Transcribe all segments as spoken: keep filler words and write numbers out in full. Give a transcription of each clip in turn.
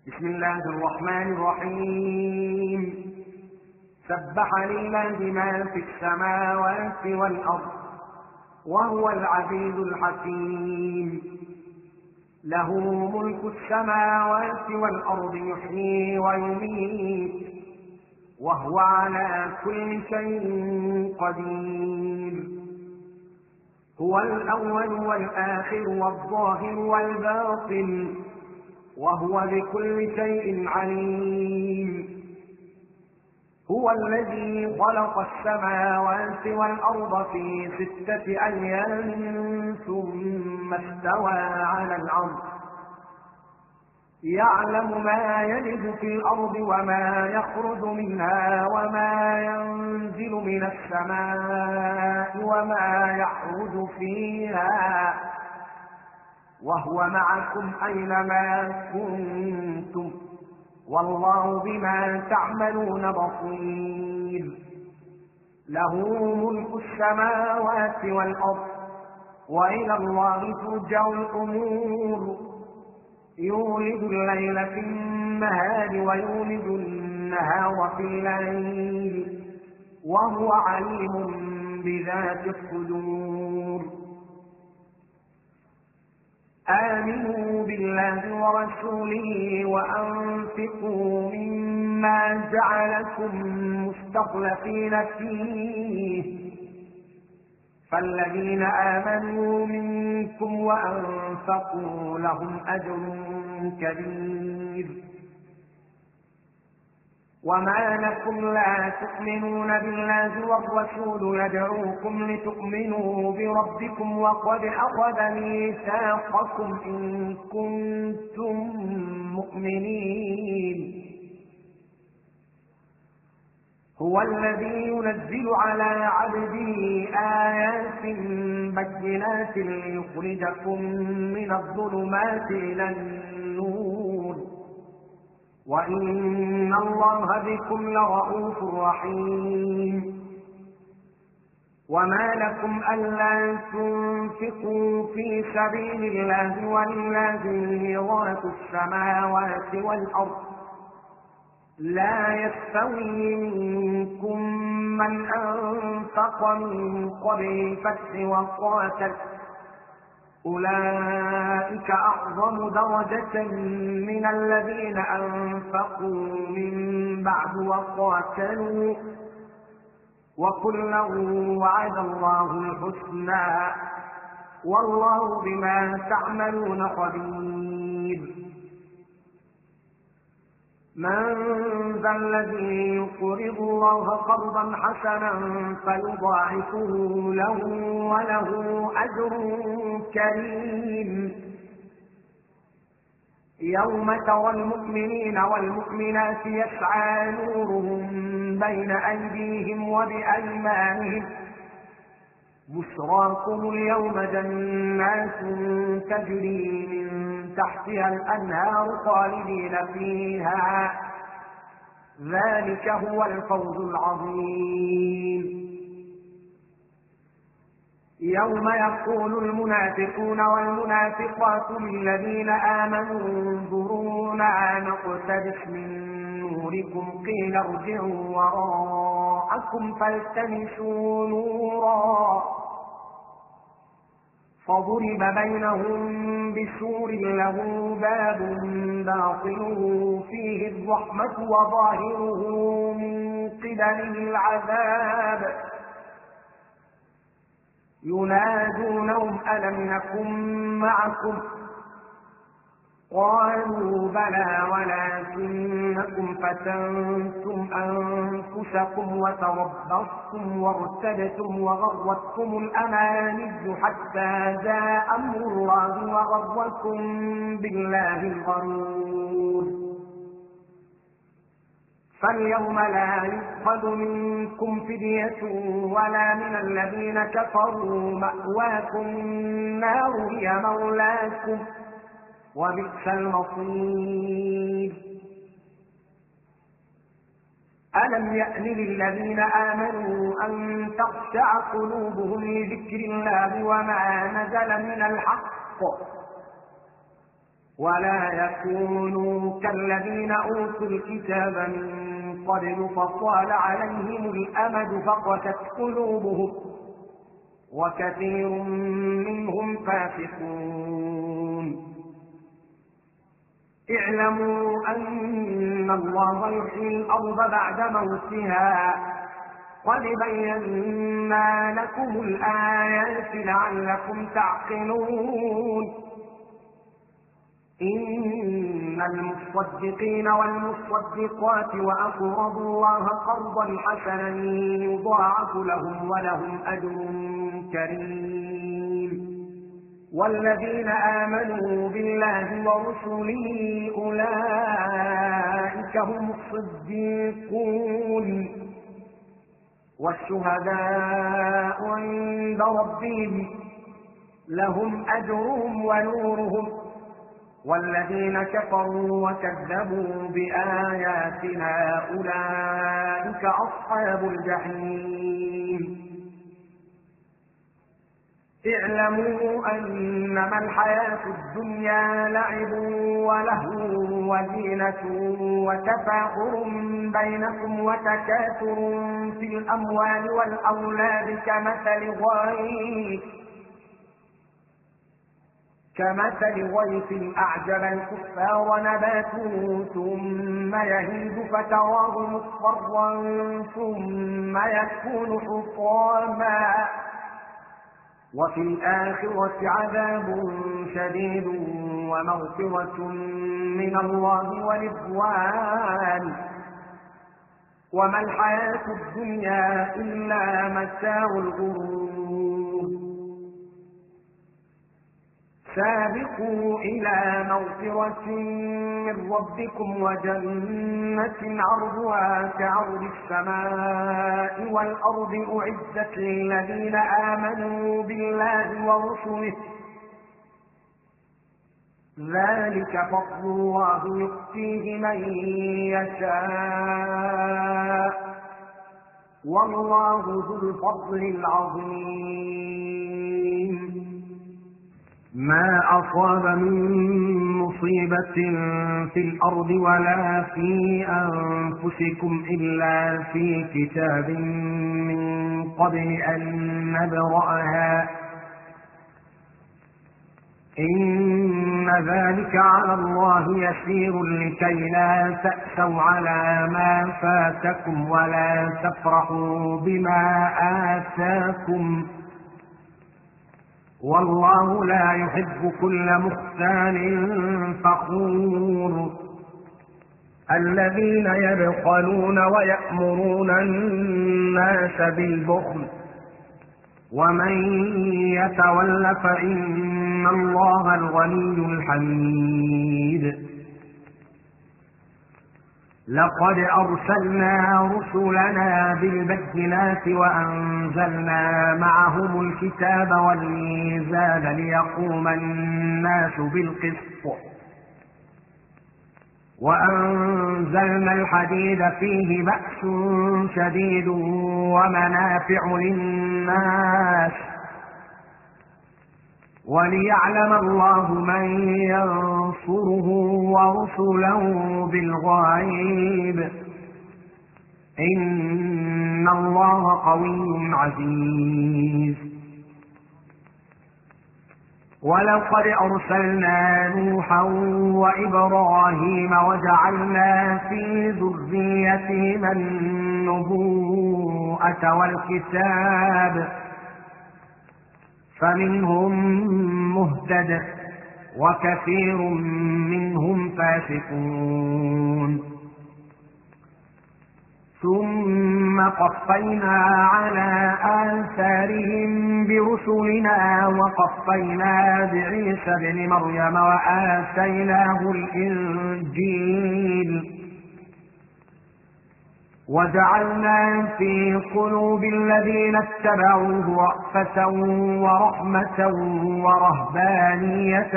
بسم الله الرحمن الرحيم. سبح لله ما في السماوات والأرض وهو العزيز الحكيم. له ملك السماوات والأرض يحيي ويميت وهو على كل شيء قدير. هو الأول والآخر والظاهر والباطن وهو بكل شيء عليم. هو الذي خلق السماوات والأرض في ستة أيام ثم استوى على العرش يعلم ما يلج في الأرض وما يخرج منها وما ينزل من السماء وما يعرج فيها وهو معكم أينما كنتم والله بما تعملون بصير. له ملك السماوات والأرض وإلى الله ترجع الأمور. يولد الليل في النهار ويولد النهار في الليل وهو عليم بذات الصدور. آمنوا بالله ورسوله وأنفقوا مما جعلكم مستخلفين فيه فالذين آمنوا منكم وأنفقوا لهم أجر كبير. وما لكم لا تؤمنون بالله والرسول يدعوكم لتؤمنوا بربكم وقد أخذ ميثاقكم إن كنتم مؤمنين. هو الذي ينزل على عبده آيات بينات ليخرجكم من الظلمات إلى النور وإن الله بكم لرءوف رحيم. وما لكم ألا تنفقوا في سبيل الله ولله ميراث السماوات والأرض لا يستوي منكم من أنفق من قبل الفتح وقاتل أولئك أعظم درجة من الذين أنفقوا من بعد وقاتلوا وكلا وعد الله الحسنى والله بما تعملون خبير. من ذا الذي يقرض الله قرضا حسنا فيضاعفه له وله أجر كريم. يوم ترى المؤمنين والمؤمنات يسعى نورهم بين أيديهم وبأيمانهم بشراكم اليوم جنات تجري من تحتها الأنهار خالدين فيها ذلك هو الفوز العظيم. يوم يقول المنافقون والمنافقات للذين آمنوا انظرونا نقتبس من نوركم قيل ارجعوا وراءكم فالتمسوا نورا فضرب بينهم بسور له باب باطنه فيه الرحمة وظاهره من قبله العذاب ينادونهم ألم نكن معكم قالوا بلى ولكنكم فتنتم أنفسكم وتربصتم وارتبتم وغرتكم الأماني حتى جاء أمر الله وغركم بالله الغرور. فاليوم لا يؤخذ منكم فدية ولا من الذين كفروا مأواكم النار هي مولاكم وبئس المصير. ألم يأن للذين آمنوا أن تخشع قلوبهم لذكر الله وما نزل من الحق ولا يكونوا كالذين أوتوا الكتاب من قبل فطال عليهم الأمد فقست قلوبهم وكثير منهم فاسقون. اعلموا أن الله يحيي الأرض بعد موتها قد بينا لكم الآيات لعلكم تعقلون. إن المصدقين والمصدقات وأقرضوا الله قرضا حسنا يضاعف لهم ولهم أجر كريم. والذين آمنوا بالله ورسله أولئك هم الصديقون والشهداء عند ربهم لهم أجرهم ونورهم. والذين كفروا وكذبوا بآياتنا أولئك أصحاب الجحيم. اعلموا أنما الحياة الدنيا لعب ولهو وزينة وتفاخر بينكم وتكاثر في الأموال والأولاد كمثل غيث كمثل غيث أعجب الكفار نباته ثم يهيج فتراه مصفرا ثم يكون حطاما وفي الآخرة عذاب شديد ومغفرة من الله ورضوان وما الحياة الدنيا إلا متاع الغرور. سابقوا إلى مغفرة من ربكم وجنة عرضها كعرض السماء والأرض أعدت للذين آمنوا بالله ورسله ذلك فضل الله يؤتيه من يشاء والله ذو الفضل العظيم. ما أصاب من مصيبة في الأرض ولا في أنفسكم إلا في كتاب من قبل أن نبرأها إن ذلك على الله يسير لكي لا تأسوا على ما فاتكم ولا تفرحوا بما آتاكم والله لا يحب كل مختال فخور. الذين يبخلون ويأمرون الناس بالبخل ومن يتول فإن الله الغني الحميد. لقد أرسلنا رسلنا بالبينات وأنزلنا معهم الكتاب والميزان ليقوم الناس بالقسط وأنزلنا الحديد فيه بأس شديد ومنافع للناس وليعلم الله من ينصره ورسله بالغيب إن الله قوي عزيز. ولقد أرسلنا نوحا وإبراهيم وجعلنا في ذريتهما النبوءة والكتاب فمنهم مهتد وكثير منهم فاسقون. ثم قفينا على آثارهم برسلنا وقفينا بعيسى ابن مريم وآتيناه الإنجيل وجعلنا في قلوب الذين اتبعوه رأفة ورحمة ورهبانية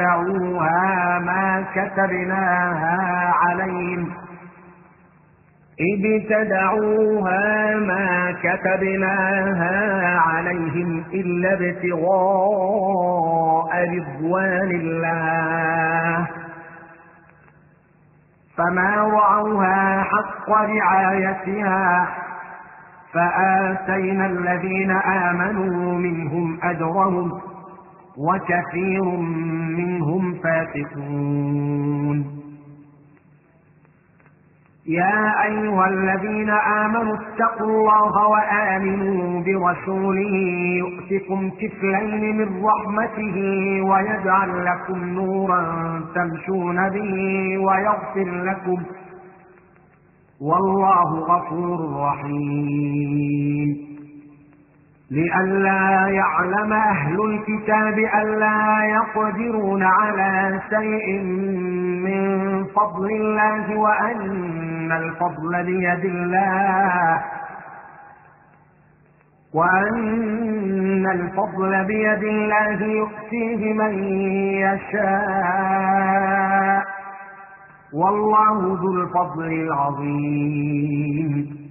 ابتدعوها ما كتبناها عليهم ابتدعوها ما كتبناها عليهم إلا ابتغاء رضوان الله فما رعوها حق رعايتها فآتينا الذين آمنوا منهم أجرهم وكثير منهم فاسقون. يا أيها الذين آمنوا اتقوا الله وآمنوا برسوله يؤتكم كفلين من رحمته ويجعل لكم نورا تمشون به ويغفر لكم والله غفور رحيم. لئلا يعلم أهل الكتاب ألا يقدرون على شيء من فضل الله وأن الفضل بيد الله وأن الفضل بيد الله يؤتيه من يشاء والله ذو الفضل العظيم.